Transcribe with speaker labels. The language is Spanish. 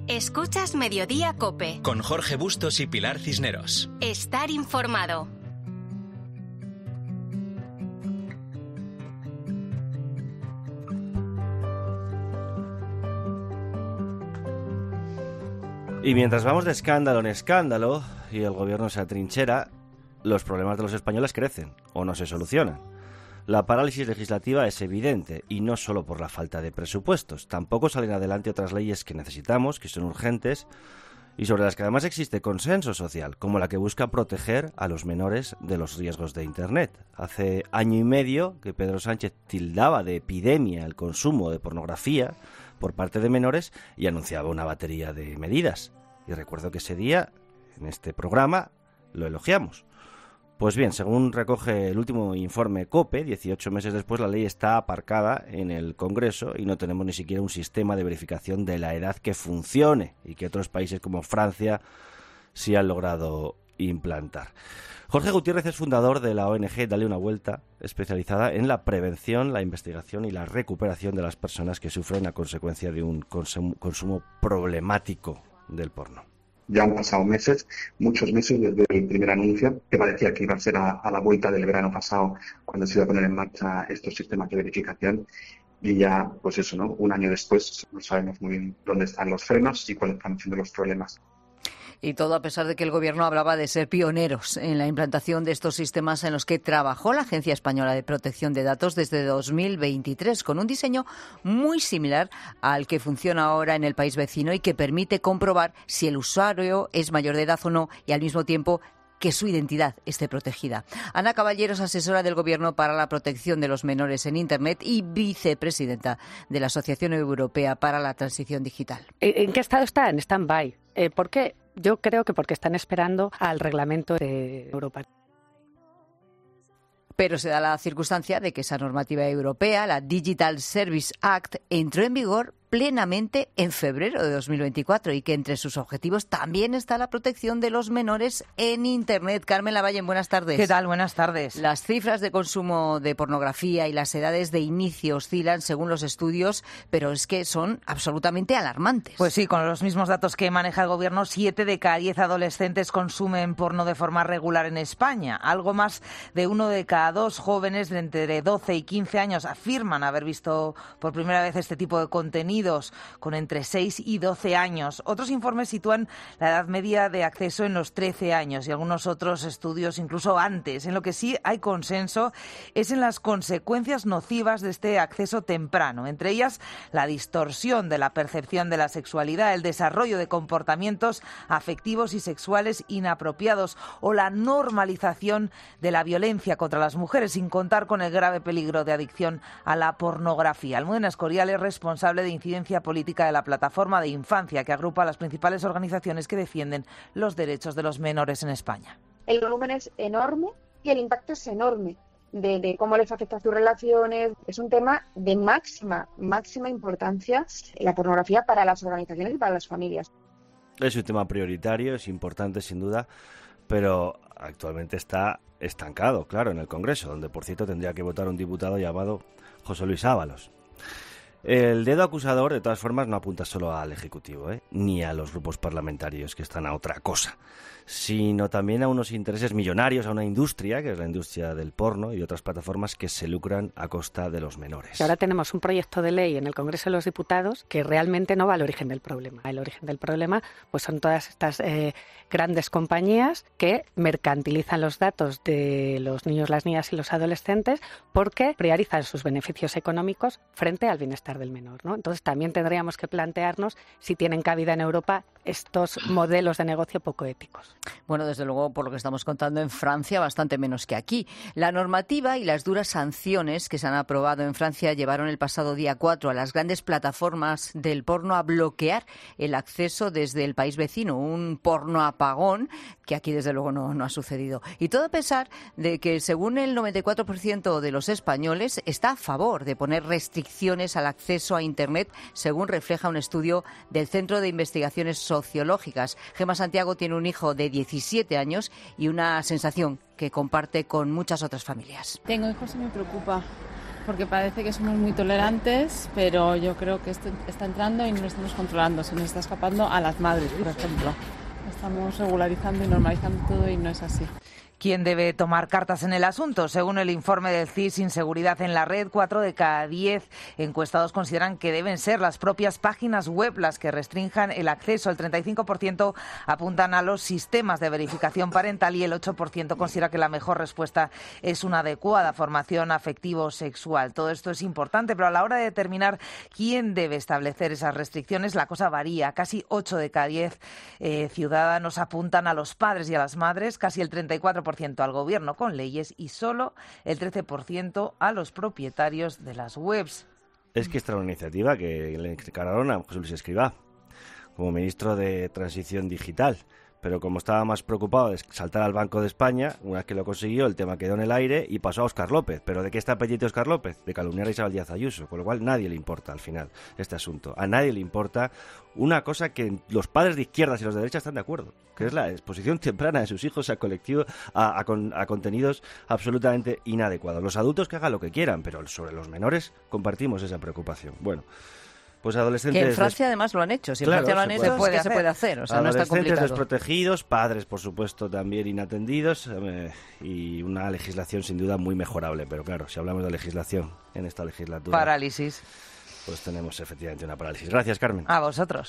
Speaker 1: Escuchas Mediodía COPE.
Speaker 2: Con Jorge Bustos y Pilar Cisneros.
Speaker 1: Estar informado.
Speaker 3: Y mientras vamos de escándalo en escándalo y el gobierno se atrinchera, los problemas de los españoles crecen o no se solucionan. La parálisis legislativa es evidente y no solo por la falta de presupuestos. Tampoco salen adelante otras leyes que necesitamos, que son urgentes y sobre las que además existe consenso social, como la que busca proteger a los menores de los riesgos de Internet. Hace año y medio que Pedro Sánchez tildaba de epidemia el consumo de pornografía por parte de menores y anunciaba una batería de medidas. Y recuerdo que ese día, en este programa, lo elogiamos. Pues bien, según recoge el último informe COPE, 18 meses después la ley está aparcada en el Congreso y no tenemos ni siquiera un sistema de verificación de la edad que funcione y que otros países como Francia sí han logrado implantar. Jorge Gutiérrez es fundador de la ONG Dale una Vuelta, especializada en la prevención, la investigación y la recuperación de las personas que sufren a consecuencia de un consumo problemático del porno.
Speaker 4: Ya han pasado meses, muchos meses desde el primer anuncio, que parecía que iba a ser a la vuelta del verano pasado cuando se iba a poner en marcha estos sistemas de verificación. Y ya, pues eso, ¿no? Un año después no sabemos muy bien dónde están los frenos y cuáles están siendo los problemas.
Speaker 5: Y todo a pesar de que el Gobierno hablaba de ser pioneros en la implantación de estos sistemas en los que trabajó la Agencia Española de Protección de Datos desde 2023, con un diseño muy similar al que funciona ahora en el país vecino y que permite comprobar si el usuario es mayor de edad o no y al mismo tiempo que su identidad esté protegida. Ana Caballero es asesora del Gobierno para la protección de los menores en Internet y vicepresidenta de la Asociación Europea para la Transición Digital.
Speaker 6: ¿En qué estado está? En stand-by. ¿Por qué? Yo creo que porque están esperando al reglamento de Europa.
Speaker 5: Pero se da la circunstancia de que esa normativa europea, la Digital Services Act, entró en vigor plenamente en febrero de 2024 y que entre sus objetivos también está la protección de los menores en Internet. Carmen Lavalle, buenas tardes.
Speaker 7: ¿Qué tal? Buenas tardes.
Speaker 5: Las cifras de consumo de pornografía y las edades de inicio oscilan según los estudios, pero es que son absolutamente alarmantes.
Speaker 7: Pues sí, con los mismos datos que maneja el Gobierno, 7 de cada 10 adolescentes consumen porno de forma regular en España. Algo más de 1 de cada 2 jóvenes de entre 12 y 15 años afirman haber visto por primera vez este tipo de contenido con entre 6 y 12 años. Otros informes sitúan la edad media de acceso en los 13 años y algunos otros estudios incluso antes. En lo que sí hay consenso es en las consecuencias nocivas de este acceso temprano, entre ellas la distorsión de la percepción de la sexualidad, el desarrollo de comportamientos afectivos y sexuales inapropiados o la normalización de la violencia contra las mujeres, sin contar con el grave peligro de adicción a la pornografía. Almudena Escorial es responsable de incidencia política de la Plataforma de Infancia, que agrupa a las principales organizaciones que defienden los derechos de los menores en España.
Speaker 8: El volumen es enorme y el impacto es enorme de cómo les afecta a sus relaciones. Es un tema de máxima importancia, la pornografía, para las organizaciones y para las familias.
Speaker 3: Es un tema prioritario, es importante sin duda, pero actualmente está estancado, claro, en el Congreso, donde por cierto tendría que votar un diputado llamado José Luis Ábalos. El dedo acusador, de todas formas, no apunta solo al Ejecutivo, ni a los grupos parlamentarios que están a otra cosa, sino también a unos intereses millonarios, a una industria, que es la industria del porno y otras plataformas que se lucran a costa de los menores.
Speaker 6: Y ahora tenemos un proyecto de ley en el Congreso de los Diputados que realmente no va al origen del problema. El origen del problema pues son todas estas grandes compañías que mercantilizan los datos de los niños, las niñas y los adolescentes porque priorizan sus beneficios económicos frente al bienestar del menor, ¿no? Entonces también tendríamos que plantearnos si tienen cabida en Europa estos modelos de negocio poco éticos.
Speaker 5: Bueno, desde luego, por lo que estamos contando, en Francia bastante menos que aquí. La normativa y las duras sanciones que se han aprobado en Francia llevaron el pasado día 4 a las grandes plataformas del porno a bloquear el acceso desde el país vecino, un porno apagón que aquí desde luego no ha sucedido. Y todo a pesar de que, según el 94% de los españoles, está a favor de poner restricciones al acceso a Internet, según refleja un estudio del Centro de Investigaciones Sociológicas. Gemma Santiago tiene un hijo de 17 años y una sensación que comparte con muchas otras familias.
Speaker 9: Tengo hijos y me preocupa. porque parece que somos muy tolerantes, pero yo creo que esto está entrando y no lo estamos controlando. Se nos está escapando a las madres, por ejemplo. Estamos regularizando y normalizando todo y no es así.
Speaker 7: ¿Quién debe tomar cartas en el asunto? Según el informe del CIS Inseguridad en la Red, 4 de cada 10 encuestados consideran que deben ser las propias páginas web las que restrinjan el acceso. El 35% apuntan a los sistemas de verificación parental y el 8% considera que la mejor respuesta es una adecuada formación afectivo-sexual. Todo esto es importante, pero a la hora de determinar quién debe establecer esas restricciones, la cosa varía. Casi 8 de cada 10 ciudadanos apuntan a los padres y a las madres, casi el 34% al gobierno con leyes y solo el 13% a los propietarios de las webs.
Speaker 3: Es que esta era una iniciativa que le encargaron a José Luis Escrivá como ministro de Transición Digital, pero como estaba más preocupado de saltar al Banco de España, una vez que lo consiguió, el tema quedó en el aire y pasó a Óscar López. ¿Pero de qué está pendiente Óscar López? De calumniar a Isabel Díaz Ayuso, con lo cual nadie le importa al final este asunto. A nadie le importa una cosa que los padres de izquierdas y los de derecha están de acuerdo, que es la exposición temprana de sus hijos a colectivo, a contenidos absolutamente inadecuados. Los adultos que hagan lo que quieran, pero sobre los menores compartimos esa preocupación. Bueno, pues adolescentes...
Speaker 5: Que en Francia además lo han hecho. Si en
Speaker 3: claro,
Speaker 5: Francia lo han hecho, es que se puede hacer. O sea, no está complicado.
Speaker 3: Adolescentes desprotegidos, padres, por supuesto, también inatendidos y una legislación sin duda muy mejorable. Pero claro, si hablamos de legislación en esta legislatura...
Speaker 7: Parálisis.
Speaker 3: Pues tenemos efectivamente una parálisis. Gracias, Carmen.
Speaker 7: A vosotros.